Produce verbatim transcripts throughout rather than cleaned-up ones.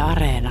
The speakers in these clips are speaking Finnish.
Areena.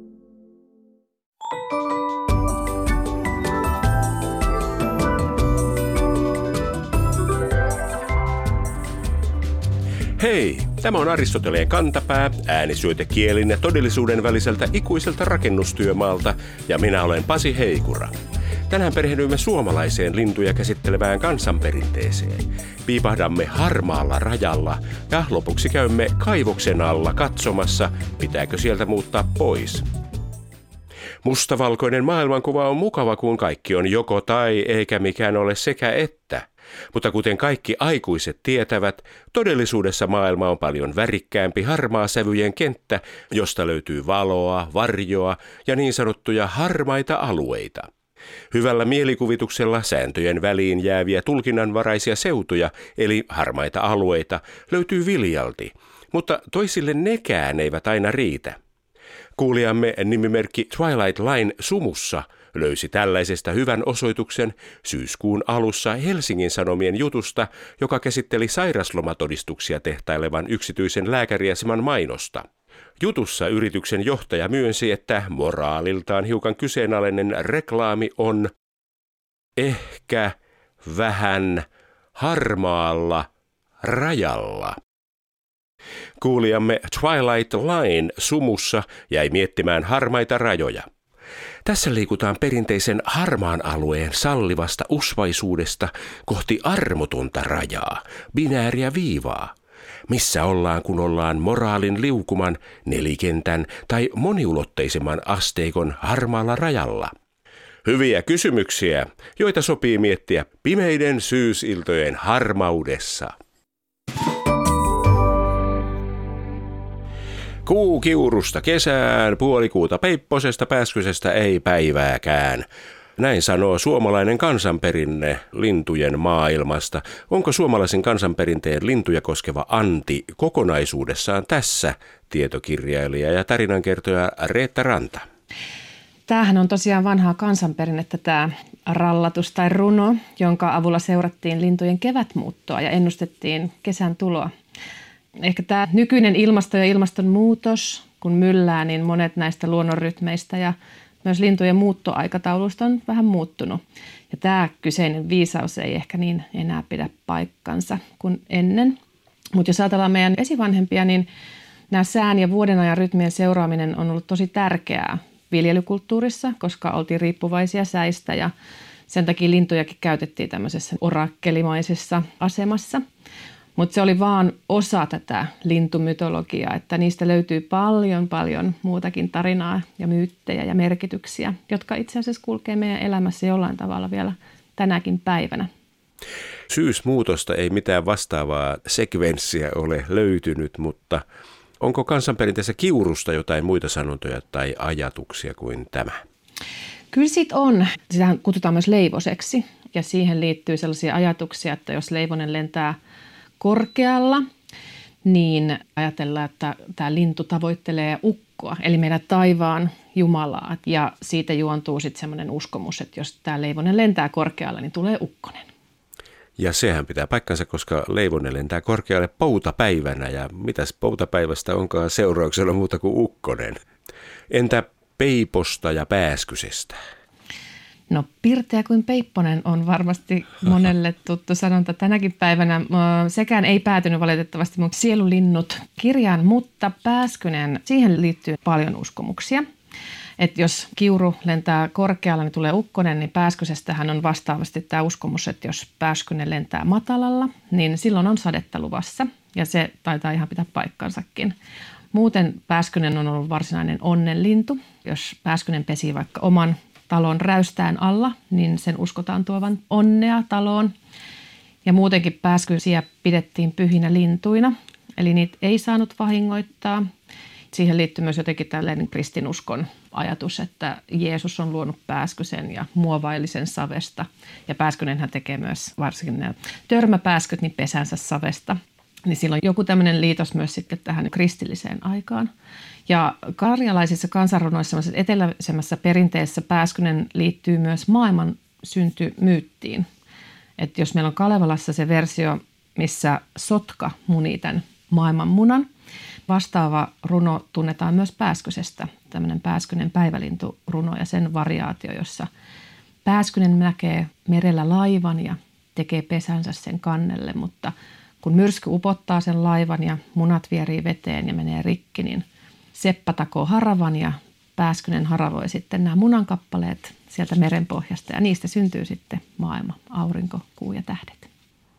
Hei, tämä on Aristoteleen kantapää, äänisyötekielin ja todellisuuden väliseltä ikuiselta rakennustyömaalta, ja minä olen Pasi Heikura. Tänään perehdyimme suomalaiseen lintuja käsittelevään kansanperinteeseen. Piipahdamme harmaalla rajalla ja lopuksi käymme kaivoksen alla katsomassa, pitääkö sieltä muuttaa pois. Mustavalkoinen maailmankuva on mukava, kun kaikki on joko tai eikä mikään ole sekä että. Mutta kuten kaikki aikuiset tietävät, todellisuudessa maailma on paljon värikkäämpi harmaa sävyjen kenttä, josta löytyy valoa, varjoa ja niin sanottuja harmaita alueita. Hyvällä mielikuvituksella sääntöjen väliin jääviä tulkinnanvaraisia seutuja, eli harmaita alueita, löytyy viljalti, mutta toisille nekään eivät aina riitä. Kuulijamme nimimerkki Twilight Line sumussa löysi tällaisesta hyvän osoituksen syyskuun alussa Helsingin Sanomien jutusta, joka käsitteli sairaslomatodistuksia tehtailevan yksityisen lääkäriaseman mainosta. Jutussa yrityksen johtaja myönsi, että moraaliltaan hiukan kyseenalainen reklaami on ehkä vähän harmaalla rajalla. Kuulijamme Twilight Line sumussa jäi miettimään harmaita rajoja. Tässä liikutaan perinteisen harmaan alueen sallivasta usvaisuudesta kohti armotonta rajaa, binääriä viivaa. Missä ollaan, kun ollaan moraalin liukuman, nelikentän tai moniulotteisemman asteikon harmaalla rajalla? Hyviä kysymyksiä, joita sopii miettiä pimeiden syysiltojen harmaudessa. Kuu kiurusta kesään, puolikuuta peipposesta, pääskysestä ei päivääkään. Näin sanoo suomalainen kansanperinne lintujen maailmasta. Onko suomalaisen kansanperinteen lintuja koskeva anti kokonaisuudessaan tässä, tietokirjailija ja tarinankertoja Reetta Ranta? Tämähän on tosiaan vanhaa kansanperinnettä tämä rallatus tai runo, jonka avulla seurattiin lintujen kevätmuuttoa ja ennustettiin kesän tuloa. Ehkä tämä nykyinen ilmasto ja ilmastonmuutos, kun myllää, niin monet näistä luonnonrytmeistä ja myös lintujen muuttoaikatauluista on vähän muuttunut. Ja tämä kyseinen viisaus ei ehkä niin enää pidä paikkansa kuin ennen. Mutta jos ajatellaan meidän esivanhempia, niin nämä sään ja vuodenajan rytmien seuraaminen on ollut tosi tärkeää viljelykulttuurissa, koska oltiin riippuvaisia säistä ja sen takia lintujakin käytettiin tämmöisessä orakkelimaisessa asemassa. Mutta se oli vaan osa tätä lintumytologiaa, että niistä löytyy paljon, paljon muutakin tarinaa ja myyttejä ja merkityksiä, jotka itse asiassa kulkee meidän elämässä jollain tavalla vielä tänäkin päivänä. Syysmuutosta ei mitään vastaavaa sekvenssiä ole löytynyt, mutta onko kansanperinteessä kiurusta jotain muita sanontoja tai ajatuksia kuin tämä? Kyllä siitä on. Sitähän kutsutaan myös leivoseksi ja siihen liittyy sellaisia ajatuksia, että jos leivonen lentää korkealla, niin ajatellaan, että tämä lintu tavoittelee ukkoa, eli meidän taivaan Jumalaa. Ja siitä juontuu sitten semmoinen uskomus, että jos tämä leivonen lentää korkealla, niin tulee ukkonen. Ja sehän pitää paikkansa, koska leivonen lentää korkealle poutapäivänä, ja mitäs poutapäivästä onkaan seurauksena muuta kuin ukkonen. Entä peiposta ja pääskysestä? No pirteä kuin peipponen on varmasti monelle tuttu sanonta tänäkin päivänä. Sekään ei päätynyt valitettavasti mun Sielulinnut kirjaan, mutta pääskynen, siihen liittyy paljon uskomuksia. Että jos kiuru lentää korkealla, niin tulee ukkonen, niin pääskysestähän on vastaavasti tämä uskomus, että jos pääskynen lentää matalalla, niin silloin on sadetta luvassa ja se taitaa ihan pitää paikkansakin. Muuten pääskynen on ollut varsinainen onnenlintu. Jos pääskynen pesii vaikka oman talon räystään alla, niin sen uskotaan tuovan onnea taloon. Ja muutenkin pääskysiä pidettiin pyhinä lintuina, eli niitä ei saanut vahingoittaa. Siihen liittyy myös jotenkin tällainen kristinuskon ajatus, että Jeesus on luonut pääskysen ja muovaillisen savesta. Ja pääskynenhän tekee myös varsinkin nämä törmäpääskyt niin pesänsä savesta. Niin silloin joku tämmöinen liitos myös sitten tähän kristilliseen aikaan. Ja karjalaisissa kansanrunoissa, eteläisemmässä perinteessä pääskynen liittyy myös maailman syntymyyttiin. Että jos meillä on Kalevalassa se versio, missä sotka munii tämän maailman munan, Vastaava runo tunnetaan myös Pääskysestä, tämmöinen Pääskynen päivälinturuno ja sen variaatio, jossa Pääskynen näkee merellä laivan ja tekee pesänsä sen kannelle, mutta kun myrsky upottaa sen laivan ja munat vierii veteen ja menee rikki, niin Seppä takoo haravan ja Pääskynen haravoi sitten nämä munankappaleet sieltä merenpohjasta ja niistä syntyy sitten maailma, aurinko, kuu ja tähdet.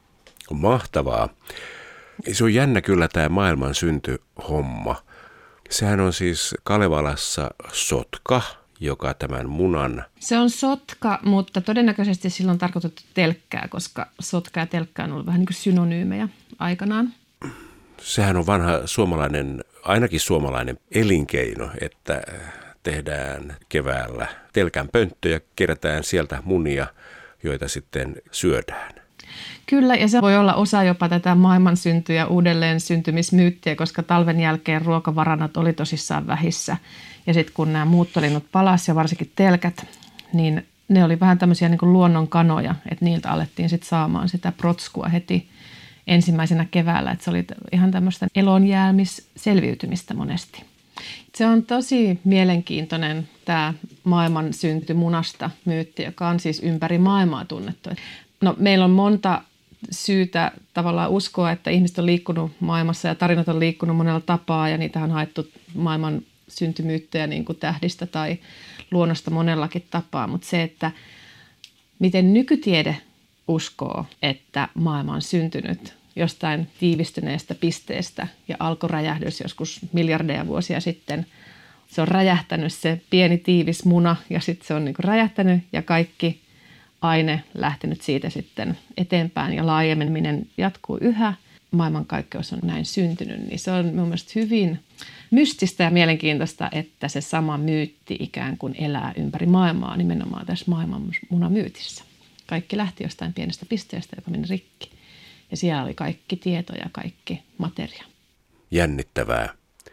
Mahtavaa. Se on jännä kyllä tämä maailman syntyhomma. Sehän on siis Kalevalassa sotka, joka tämän munan... Se on sotka, mutta todennäköisesti sillä on tarkoitettu telkkää, koska sotka ja telkkä on ollut vähän niin kuin synonyymejä aikanaan. Sehän on vanha suomalainen, ainakin suomalainen elinkeino, että tehdään keväällä telkän pönttö ja kerätään sieltä munia, joita sitten syödään. Kyllä, ja se voi olla osa jopa tätä maailman synty- ja uudelleen syntymismyyttiä, koska talven jälkeen ruokavarannot oli tosissaan vähissä. Ja sitten kun nämä muuttolinnut palasi ja varsinkin telkät, niin ne oli vähän tämmöisiä niin kuin luonnon kanoja, että niiltä alettiin sitten saamaan sitä protskua heti ensimmäisenä keväällä. Että se oli ihan tämmöistä elonjäämisselviytymistä monesti. Se on tosi mielenkiintoinen tämä maailman synty munasta myytti, joka on siis ympäri maailmaa tunnettu. No, meillä on monta syytä tavallaan uskoa, että ihmiset on liikkunut maailmassa ja tarinat on liikkunut monella tapaa ja niitä on haettu maailman syntymyyttejä niin kuin tähdistä tai luonnosta monellakin tapaa. Mutta se, että miten nykytiede uskoo, että maailma on syntynyt jostain tiivistyneestä pisteestä ja alkoi räjähdys joskus miljardeja vuosia sitten. Se on räjähtänyt se pieni tiivis muna ja sitten se on niin kuin räjähtänyt ja kaikki aine lähtenyt siitä sitten eteenpäin ja laajemmin jatkuu yhä. Maailmankaikkeus on näin syntynyt, niin se on mun mielestä hyvin mystistä ja mielenkiintoista, että se sama myytti ikään kuin elää ympäri maailmaa nimenomaan tässä maailman munamyytissä. Kaikki lähti jostain pienestä pisteestä, joka meni rikki. Ja siellä oli kaikki tieto ja kaikki materia. Jännittävää.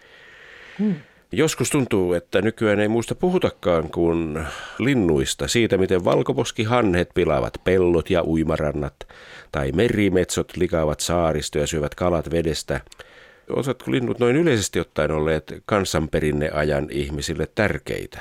Hmm. Joskus tuntuu, että nykyään ei muista puhutakaan kuin linnuista, siitä miten valkoposkihanhet pilaavat pellot ja uimarannat, tai merimetsot likaavat saaristoja ja syövät kalat vedestä. Oletko linnut noin yleisesti ottaen olleet kansanperinneajan ihmisille tärkeitä?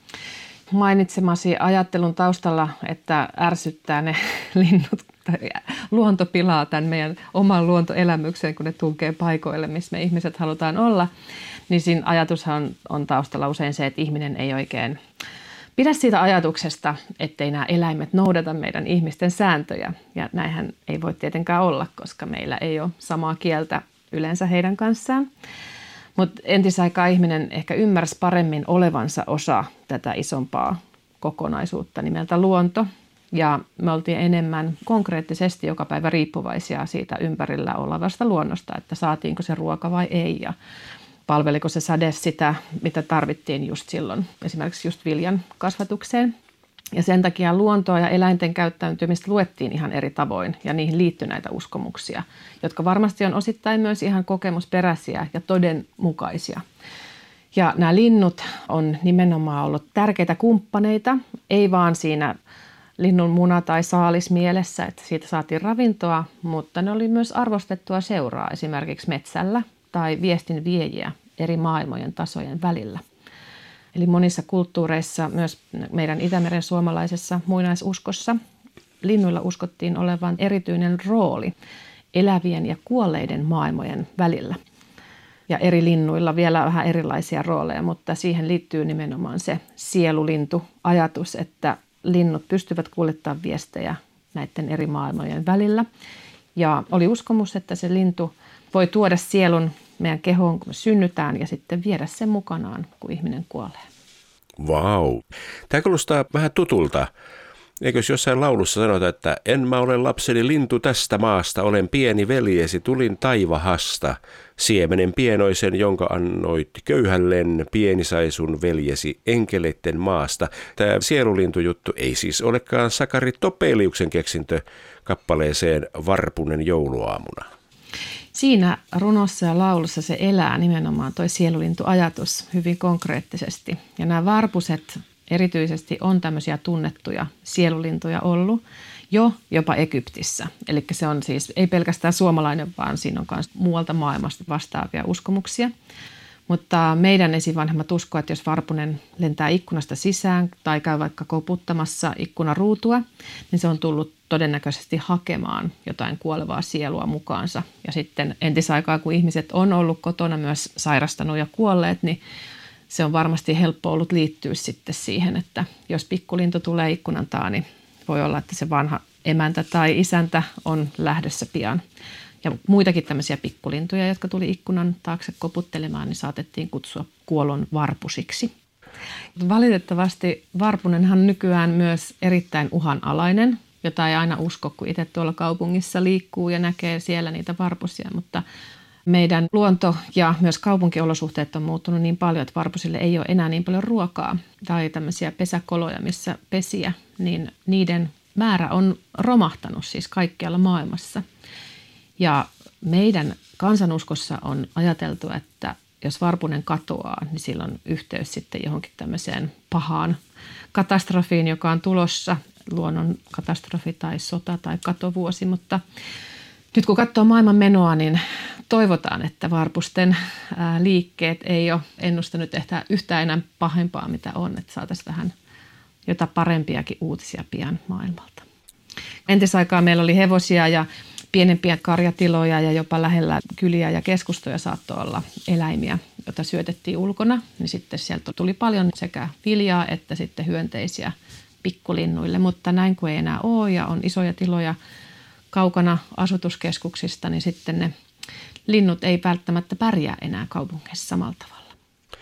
Mainitsemasi ajattelun taustalla, että ärsyttää ne linnut, tai luonto pilaa tämän meidän oman luontoelämyksen, kun ne tunkee paikoille, missä me ihmiset halutaan olla, niin siinä ajatushan on, on taustalla usein se, että ihminen ei oikein pidä siitä ajatuksesta, ettei nämä eläimet noudata meidän ihmisten sääntöjä. Ja näinhän ei voi tietenkään olla, koska meillä ei ole samaa kieltä yleensä heidän kanssaan. Mutta entisaikaa ihminen ehkä ymmärsi paremmin olevansa osa tätä isompaa kokonaisuutta nimeltä luonto. Ja me oltiin enemmän konkreettisesti joka päivä riippuvaisia siitä ympärillä olevasta luonnosta, että saatiinko se ruoka vai ei ja palveliko se sade sitä, mitä tarvittiin just silloin, esimerkiksi just viljan kasvatukseen. Ja sen takia luontoa ja eläinten käyttäytymistä luettiin ihan eri tavoin ja niihin liittyi näitä uskomuksia, jotka varmasti on osittain myös ihan kokemusperäisiä ja todenmukaisia. Ja nämä linnut on nimenomaan ollut tärkeitä kumppaneita, ei vaan siinä linnun muna- tai saalis mielessä, että siitä saatiin ravintoa, mutta ne oli myös arvostettua seuraa esimerkiksi metsällä tai viestin viejiä eri maailmojen tasojen välillä. Eli monissa kulttuureissa, myös meidän Itämeren suomalaisessa muinaisuskossa, linnuilla uskottiin olevan erityinen rooli elävien ja kuolleiden maailmojen välillä. Ja eri linnuilla vielä vähän erilaisia rooleja, mutta siihen liittyy nimenomaan se sielulintu-ajatus, että linnut pystyvät kuljettamaan viestejä näiden eri maailmojen välillä. Ja oli uskomus, että se lintu voi tuoda sielun meidän kehoon, kun me synnytään, ja sitten viedä sen mukanaan, kun ihminen kuolee. Vau. Tämä kuulostaa vähän tutulta. Eikös jossain laulussa sanota, että en mä ole lapseni lintu tästä maasta, olen pieni veljesi, tulin taivahasta, siemenen pienoisen, jonka annoit köyhällen, pieni sai sun veljesi enkeleitten maasta. Tämä sielulintujuttu ei siis olekaan Sakari Topeliuksen keksintö kappaleeseen Varpunen jouluaamuna. Siinä runossa ja laulussa se elää nimenomaan toi sielulintuajatus hyvin konkreettisesti. Ja nämä varpuset erityisesti on tämmöisiä tunnettuja sielulintuja ollut. jo jopa Egyptissä. Eli se on siis ei pelkästään suomalainen, vaan siinä on myös muualta maailmasta vastaavia uskomuksia. Mutta meidän esivanhemmat uskoo, että jos varpunen lentää ikkunasta sisään tai käy vaikka koputtamassa ikkunaruutua, niin se on tullut todennäköisesti hakemaan jotain kuolevaa sielua mukaansa. Ja sitten entisaikaa, kun ihmiset on ollut kotona myös sairastanut ja kuolleet, niin se on varmasti helppo ollut liittyä sitten siihen, että jos pikkulintu tulee ikkunan taa, niin voi olla, että se vanha emäntä tai isäntä on lähdössä pian. Ja muitakin tämmöisiä pikkulintuja, jotka tuli ikkunan taakse koputtelemaan, niin saatettiin kutsua kuolon varpusiksi. Valitettavasti varpunenhan nykyään myös erittäin uhanalainen, jota ei aina usko, kun itse tuolla kaupungissa liikkuu ja näkee siellä niitä varpusia. Mutta meidän luonto ja myös kaupunkiolosuhteet on muuttunut niin paljon, että varpusille ei ole enää niin paljon ruokaa tai tämmöisiä pesäkoloja, missä pesiä, niin niiden määrä on romahtanut siis kaikkialla maailmassa. Ja meidän kansanuskossa on ajateltu, että jos varpunen katoaa, niin sillä on yhteys sitten johonkin tämmöiseen pahaan katastrofiin, joka on tulossa, luonnon katastrofi tai sota tai katovuosi. Mutta nyt kun katsoo maailman menoa, niin toivotaan, että varpusten liikkeet ei ole ennustanut ehkä yhtään enää pahempaa, mitä on, että saataisiin vähän jotain parempiakin uutisia pian maailmalta. Entisaikaa meillä oli hevosia ja pienempiä karjatiloja ja jopa lähellä kyliä ja keskustoja saattoi olla eläimiä, joita syötettiin ulkona. Niin sitten sieltä tuli paljon sekä viljaa että sitten hyönteisiä pikkulinnuille, mutta näin kuin ei enää ole ja on isoja tiloja kaukana asutuskeskuksista, niin sitten ne linnut ei välttämättä pärjää enää kaupungeissa samalla tavalla.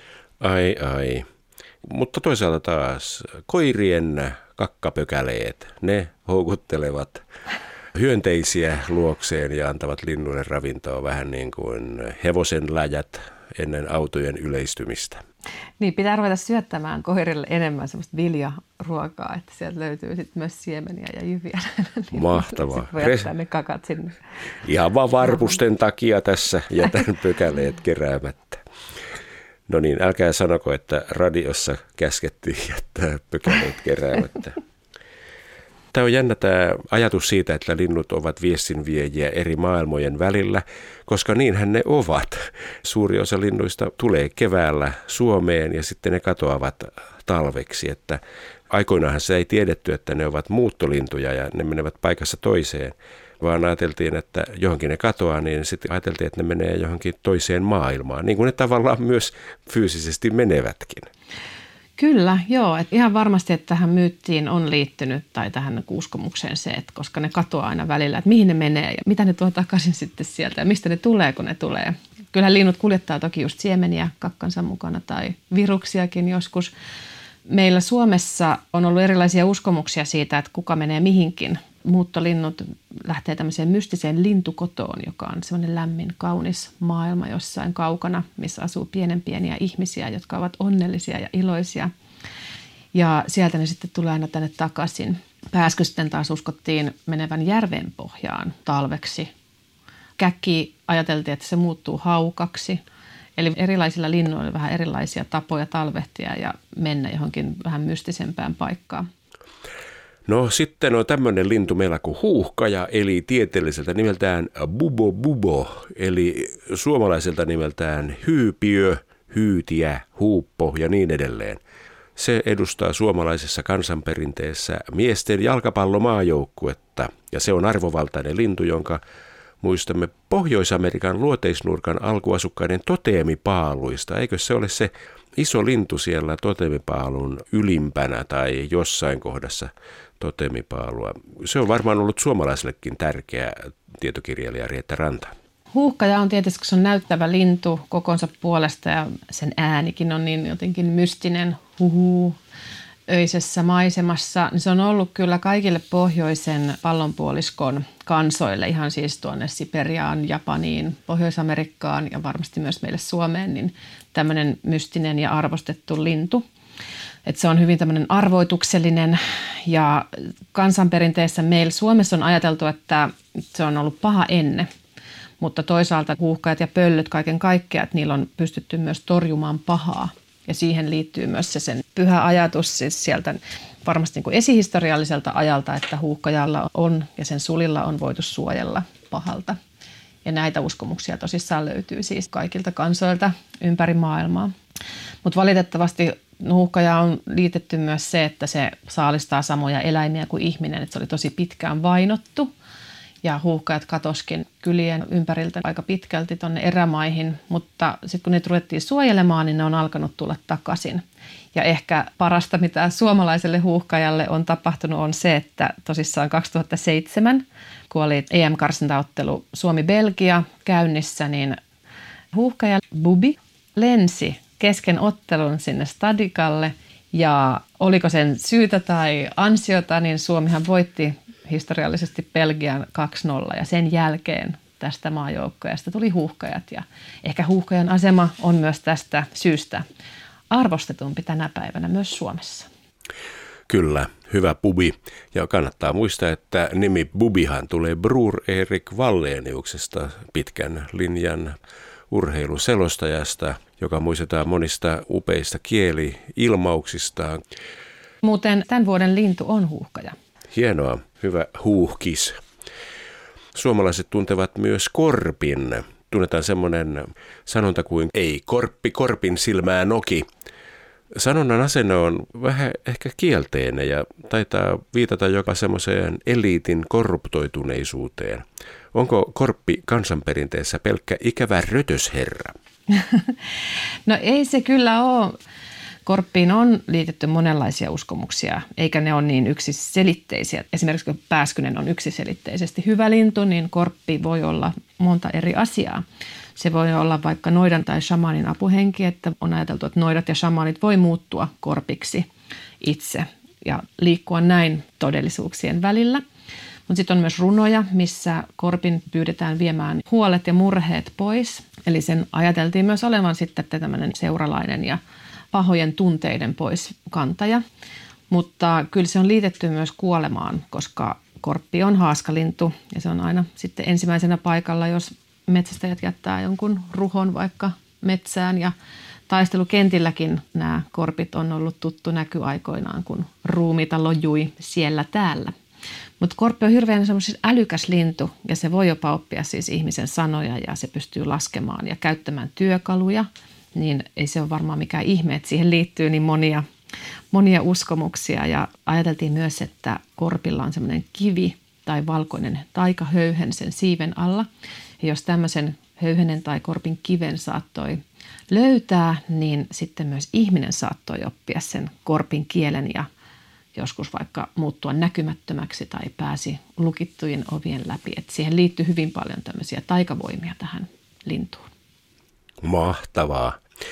Ai ai. Mutta toisaalta taas koirien kakkapökäleet, ne houkuttelevat hyönteisiä luokseen ja antavat linnuille ravintoa vähän niin kuin hevosen läjät ennen autojen yleistymistä. Niin, pitää ruveta syöttämään koirille enemmän semmoista viljaruokaa, että sieltä löytyy sitten myös siemeniä ja jyviä. Mahtavaa. Sitten voi jättää ne kakat sinne. Ihan vaan varpusten takia tässä jätän pökäleet keräämättä. No niin, älkää sanoko, että radiossa käskettiin jättää pökäleet keräämättä. Tämä on jännä tämä ajatus siitä, että linnut ovat viestinviejiä eri maailmojen välillä, koska niinhän ne ovat. Suuri osa linnuista tulee keväällä Suomeen ja sitten ne katoavat talveksi. Että aikoinaanhan se ei tiedetty, että ne ovat muuttolintuja ja ne menevät paikassa toiseen, vaan ajateltiin, että johonkin ne katoaa, niin sitten ajateltiin, että ne menee johonkin toiseen maailmaan, niin kuin ne tavallaan myös fyysisesti menevätkin. Kyllä, joo. Että ihan varmasti, että tähän myyttiin on liittynyt tai tähän uskomukseen se, että koska ne katoaa aina välillä, että mihin ne menee ja mitä ne tuo takaisin sitten sieltä ja mistä ne tulee, kun ne tulee. Kyllähän linnut kuljettaa toki just siemeniä kakkansa mukana tai viruksiakin joskus. Meillä Suomessa on ollut erilaisia uskomuksia siitä, että kuka menee mihinkin. Muuttolinnut lähtee tämmöiseen mystiseen lintukotoon, joka on semmoinen lämmin, kaunis maailma jossain kaukana, missä asuu pienen pieniä ihmisiä, jotka ovat onnellisia ja iloisia. Ja sieltä ne sitten tulee aina tänne takaisin. Pääskysten taas uskottiin menevän järven pohjaan talveksi. Käkki ajateltiin, että se muuttuu haukaksi. Eli erilaisilla linnuilla oli vähän erilaisia tapoja talvehtia ja mennä johonkin vähän mystisempään paikkaan. No sitten on tämmöinen lintu meillä kuin huuhkaja, eli tieteelliseltä nimeltään bubo bubo, eli suomalaiselta nimeltään hyypiö, hyytiä, huuppo ja niin edelleen. Se edustaa suomalaisessa kansanperinteessä miesten jalkapallomaajoukkuetta ja se on arvovaltainen lintu, jonka muistamme Pohjois-Amerikan luoteisnurkan alkuasukkaiden toteemipaaluista. Eikö se ole se iso lintu siellä toteemipaalun ylimpänä tai jossain kohdassa toteemipaalua? Se on varmaan ollut suomalaisellekin tärkeä tietokirjailija Rietta Ranta. Huuhkaja on tietysti, kun se on näyttävä lintu kokonsa puolesta ja sen äänikin on niin jotenkin mystinen huhu öisessä maisemassa, niin se on ollut kyllä kaikille pohjoisen pallonpuoliskon kansoille, ihan siis tuonne Siperiaan, Japaniin, Pohjois-Amerikkaan ja varmasti myös meille Suomeen, niin tämmöinen mystinen ja arvostettu lintu. Että se on hyvin tämmöinen arvoituksellinen ja kansanperinteessä meillä Suomessa on ajateltu, että se on ollut paha enne, mutta toisaalta huuhkajat ja pöllöt kaiken kaikkiaan, että niillä on pystytty myös torjumaan pahaa. Ja siihen liittyy myös se sen pyhä ajatus siis sieltä varmasti niin kuin esihistorialliselta ajalta, että huuhkajalla on ja sen sulilla on voitu suojella pahalta. Ja näitä uskomuksia tosissaan löytyy siis kaikilta kansoilta ympäri maailmaa. Mutta valitettavasti huuhkajaan on liitetty myös se, että se saalistaa samoja eläimiä kuin ihminen, että se oli tosi pitkään vainottu. Ja huuhkajat katoskin kylien ympäriltä aika pitkälti tuonne erämaihin, mutta sitten kun niitä ruvettiin suojelemaan, niin ne on alkanut tulla takaisin. Ja ehkä parasta, mitä suomalaiselle huuhkajalle on tapahtunut, on se, että tosissaan kaksituhattaseitsemän, kun oli E M-karsintaottelu Suomi-Belgia käynnissä, niin huuhkaja Bubi lensi kesken ottelun sinne stadikalle. Ja oliko sen syytä tai ansiota, niin Suomihan voitti historiallisesti Belgian kaksi nolla ja sen jälkeen tästä maajoukkueesta tuli huuhkajat. Ja ehkä huuhkajan asema on myös tästä syystä arvostetumpi tänä päivänä myös Suomessa. Kyllä, hyvä Bubi. Ja kannattaa muistaa, että nimi Bubihan tulee Bror Erik Walleniuksesta, pitkän linjan urheiluselostajasta, joka muistetaan monista upeista kieli-ilmauksistaan. Muuten tämän vuoden lintu on huuhkaja. Hienoa, hyvä huuhkis. Suomalaiset tuntevat myös korpin. Tunnetaan semmoinen sanonta kuin ei korppi korpin silmää noki. Sanonnan asenne on vähän ehkä kielteinen ja taitaa viitata jopa semmoiseen eliitin korruptoituneisuuteen. Onko korppi kansanperinteessä pelkkä ikävä rötösherra? No ei se kyllä ole. Korppiin on liitetty monenlaisia uskomuksia, eikä ne ole niin yksiselitteisiä. Esimerkiksi kun pääskynen on yksiselitteisesti hyvä lintu, niin korppi voi olla monta eri asiaa. Se voi olla vaikka noidan tai shamanin apuhenki, että on ajateltu, että noidat ja shamanit voi muuttua korpiksi itse ja liikkua näin todellisuuksien välillä. Mutta sitten on myös runoja, missä korpin pyydetään viemään huolet ja murheet pois. Eli sen ajateltiin myös olevan sitten tämmöinen seuralainen ja pahojen tunteiden pois kantaja. Mutta kyllä se on liitetty myös kuolemaan, koska korppi on haaskalintu ja se on aina sitten ensimmäisenä paikalla, jos metsästäjät jättää jonkun ruhon vaikka metsään. Ja taistelukentilläkin nämä korpit on ollut tuttu näky aikoinaan, kun ruumiita lojui siellä täällä. Mutta korppi on hirveän semmoinen älykäs lintu ja se voi jopa oppia siis ihmisen sanoja ja se pystyy laskemaan ja käyttämään työkaluja. Niin ei se ole varmaan mikään ihme, että siihen liittyy niin monia, monia uskomuksia. Ja ajateltiin myös, että korpilla on semmoinen kivi tai valkoinen taikahöyhen sen siiven alla. Ja jos tämmöisen höyhenen tai korpin kiven saattoi löytää, niin sitten myös ihminen saattoi oppia sen korpin kielen ja joskus vaikka muuttua näkymättömäksi tai pääsi lukittujen ovien läpi. Et siihen liittyy hyvin paljon tämmöisiä taikavoimia tähän lintuun. Mahtavaa.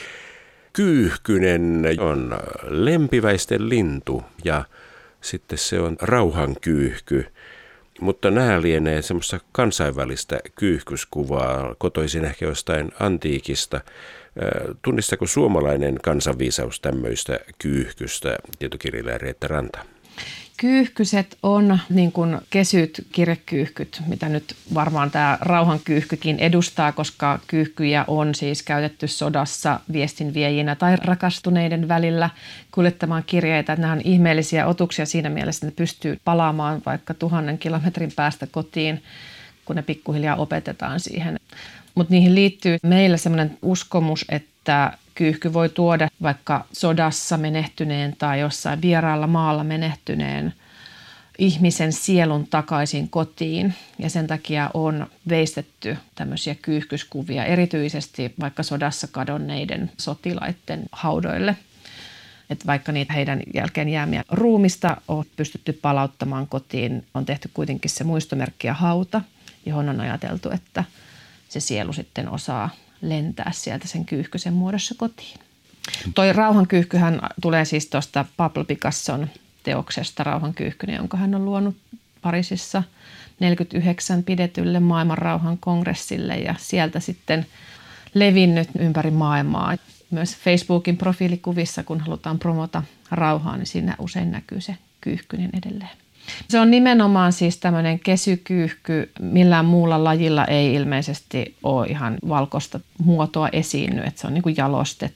Kyyhkynen on lempiväisten lintu ja sitten se on rauhankyyhky. Mutta nämä lienee semmoista kansainvälistä kyyhkyskuvaa, kotoisin ehkä jostain antiikista. Tunnistako suomalainen kansanviisaus tämmöistä kyyhkystä, tietokirjailija Reetta Ranta? Kyyhkyset on niin kuin kesyt kirjekyyhkyt, mitä nyt varmaan tämä rauhankyyhkykin edustaa, koska kyyhkyjä on siis käytetty sodassa viestinviejinä tai rakastuneiden välillä kuljettamaan kirjeitä. Nämä on ihmeellisiä otuksia siinä mielessä, että ne pystyy palaamaan vaikka tuhannen kilometrin päästä kotiin, kun ne pikkuhiljaa opetetaan siihen. Mutta niihin liittyy meillä sellainen uskomus, että kyyhky voi tuoda vaikka sodassa menehtyneen tai jossain vieraalla maalla menehtyneen ihmisen sielun takaisin kotiin. Ja sen takia on veistetty tämmöisiä kyyhkyskuvia erityisesti vaikka sodassa kadonneiden sotilaiden haudoille. Että vaikka niitä heidän jälkeen jäämiä ruumista on pystytty palauttamaan kotiin, on tehty kuitenkin se muistomerkki ja hauta, johon on ajateltu, että se sielu sitten osaa lentää sieltä sen kyyhkysen muodossa kotiin. Toi rauhankyyhkyhän tulee siis tuosta Pablo Picasson teoksesta Rauhankyyhkynen, jonka hän on luonut Pariisissa neljäkymmentäyhdeksän pidetylle maailman rauhan kongressille ja sieltä sitten levinnyt ympäri maailmaa. Myös Facebookin profiilikuvissa, kun halutaan promota rauhaa, niin siinä usein näkyy se kyyhkynen edelleen. Se on nimenomaan siis tämmöinen kesykyyhky, millään muulla lajilla ei ilmeisesti ole ihan valkoista muotoa esiinny, että se on niin kuin jalostettu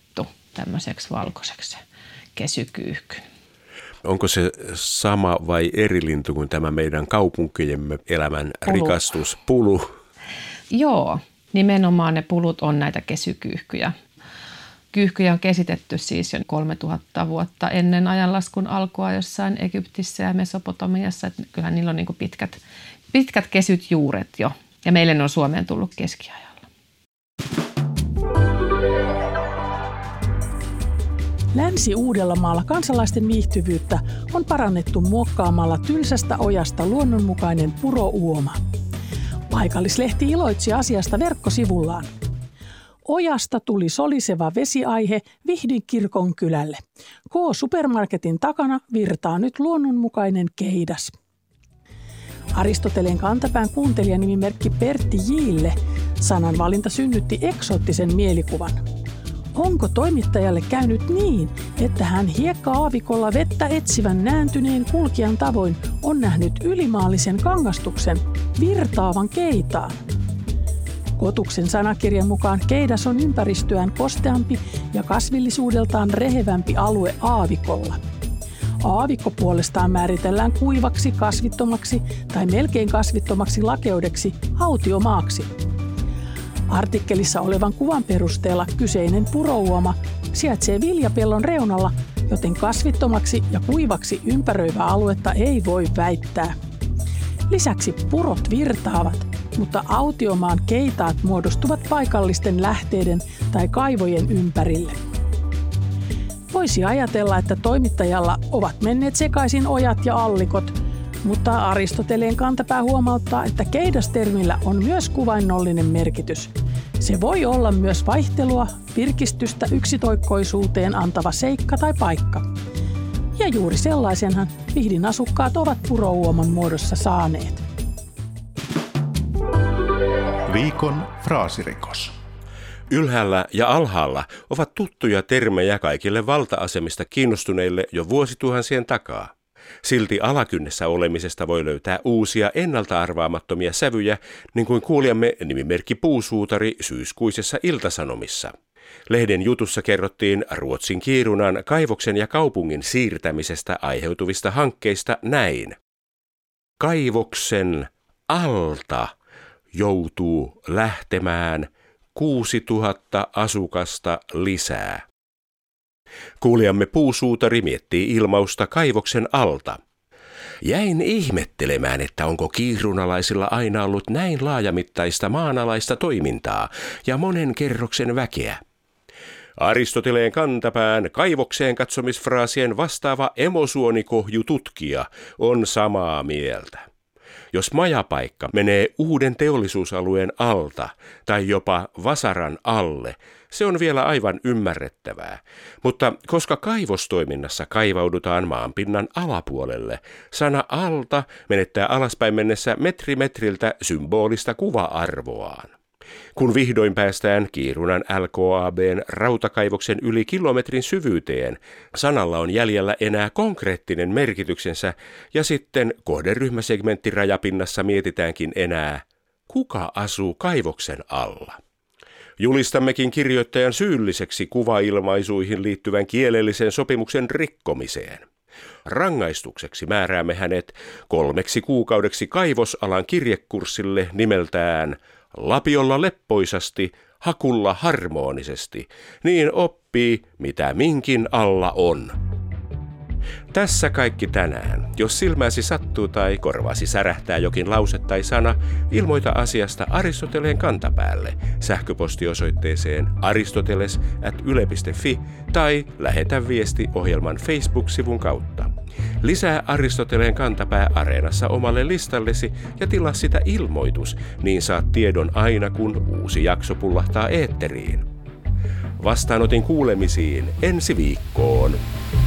tämmöiseksi valkoiseksi kesykyyhkyn. Onko se sama vai eri lintu kuin tämä meidän kaupunkijemme elämän Pulu. rikastus, pulu? Joo, nimenomaan ne pulut on näitä kesykyyhkyjä. Kyyhkyjä on kesitetty siis jo kolmetuhatta vuotta ennen ajanlaskun alkua jossain Egyptissä ja Mesopotamiassa. Että kyllähän niillä on niin kuin pitkät, pitkät kesyt juuret jo. Ja meille ne on Suomeen tullut keskiajalla. Länsi-Uudellamaalla kansalaisten viihtyvyyttä on parannettu muokkaamalla tylsästä ojasta luonnonmukainen purouoma. Paikallislehti iloitsi asiasta verkkosivullaan. Ojasta tuli soliseva vesiaihe Vihdin kirkonkylälle. K-supermarketin takana virtaa nyt luonnonmukainen keidas. Aristoteleen kantapään kuuntelijanimimerkki Pertti Jille sananvalinta synnytti eksoottisen mielikuvan. Onko toimittajalle käynyt niin, että hän hiekka-aavikolla vettä etsivän nääntyneen kulkijan tavoin on nähnyt ylimaallisen kangastuksen, virtaavan keitaan? Kotuksen sanakirjan mukaan keidas on ympäristöään kosteampi ja kasvillisuudeltaan rehevämpi alue aavikolla. Aavikko puolestaan määritellään kuivaksi, kasvittomaksi tai melkein kasvittomaksi lakeudeksi autiomaaksi. Artikkelissa olevan kuvan perusteella kyseinen purouoma sijaitsee viljapellon reunalla, joten kasvittomaksi ja kuivaksi ympäröivää aluetta ei voi väittää. Lisäksi purot virtaavat, mutta autiomaan keitaat muodostuvat paikallisten lähteiden tai kaivojen ympärille. Voisi ajatella, että toimittajalla ovat menneet sekaisin ojat ja allikot, mutta Aristoteleen kantapää huomauttaa, että keidastermillä on myös kuvainnollinen merkitys. Se voi olla myös vaihtelua, virkistystä yksitoikkoisuuteen antava seikka tai paikka. Ja juuri sellaisenhan Vihdin asukkaat ovat purouoman muodossa saaneet. Viikon fraasirikos. Ylhäällä ja alhaalla ovat tuttuja termejä kaikille valta-asemista kiinnostuneille jo vuosituhansien takaa. Silti alakynnessä olemisesta voi löytää uusia ennalta arvaamattomia sävyjä, niin kuin kuulijamme nimimerkki Puusuutari syyskuisessa Ilta-Sanomissa. Lehden jutussa kerrottiin Ruotsin Kiirunan kaivoksen ja kaupungin siirtämisestä aiheutuvista hankkeista näin. Kaivoksen alta joutuu lähtemään kuusituhatta asukasta lisää. Kuulijamme Puusuutari miettii ilmausta kaivoksen alta. Jäin ihmettelemään, että onko kiirunalaisilla aina ollut näin laajamittaista maanalaista toimintaa ja monen kerroksen väkeä. Aristoteleen kantapään kaivokseen katsomisfraasien vastaava emosuonikohjututkija on samaa mieltä. Jos majapaikka menee uuden teollisuusalueen alta tai jopa vasaran alle, se on vielä aivan ymmärrettävää. Mutta koska kaivostoiminnassa kaivaudutaan maanpinnan alapuolelle, sana alta menettää alaspäin mennessä metri metriltä symbolista kuva-arvoaan. Kun vihdoin päästään Kiirunan L K A B:n rautakaivoksen yli kilometrin syvyyteen, sanalla on jäljellä enää konkreettinen merkityksensä ja sitten kohderyhmäsegmentti rajapinnassa mietitäänkin enää, kuka asuu kaivoksen alla. Julistammekin kirjoittajan syylliseksi kuvailmaisuihin liittyvän kielellisen sopimuksen rikkomiseen. Rangaistukseksi määräämme hänet kolmeksi kuukaudeksi kaivosalan kirjekurssille nimeltään Lapiolla leppoisasti, hakulla harmonisesti, niin oppii, mitä minkin alla on. Tässä kaikki tänään. Jos silmäsi sattuu tai korvasi särähtää jokin lause tai sana, ilmoita asiasta Aristoteleen kantapäälle sähköpostiosoitteeseen aristoteles ät yle piste fi tai lähetä viesti ohjelman Facebook-sivun kautta. Lisää Aristoteleen kantapää Areenassa omalle listallesi ja tilaa sitä ilmoitus, niin saat tiedon aina kun uusi jakso pullahtaa eetteriin. Vastaanotin kuulemisiin ensi viikkoon.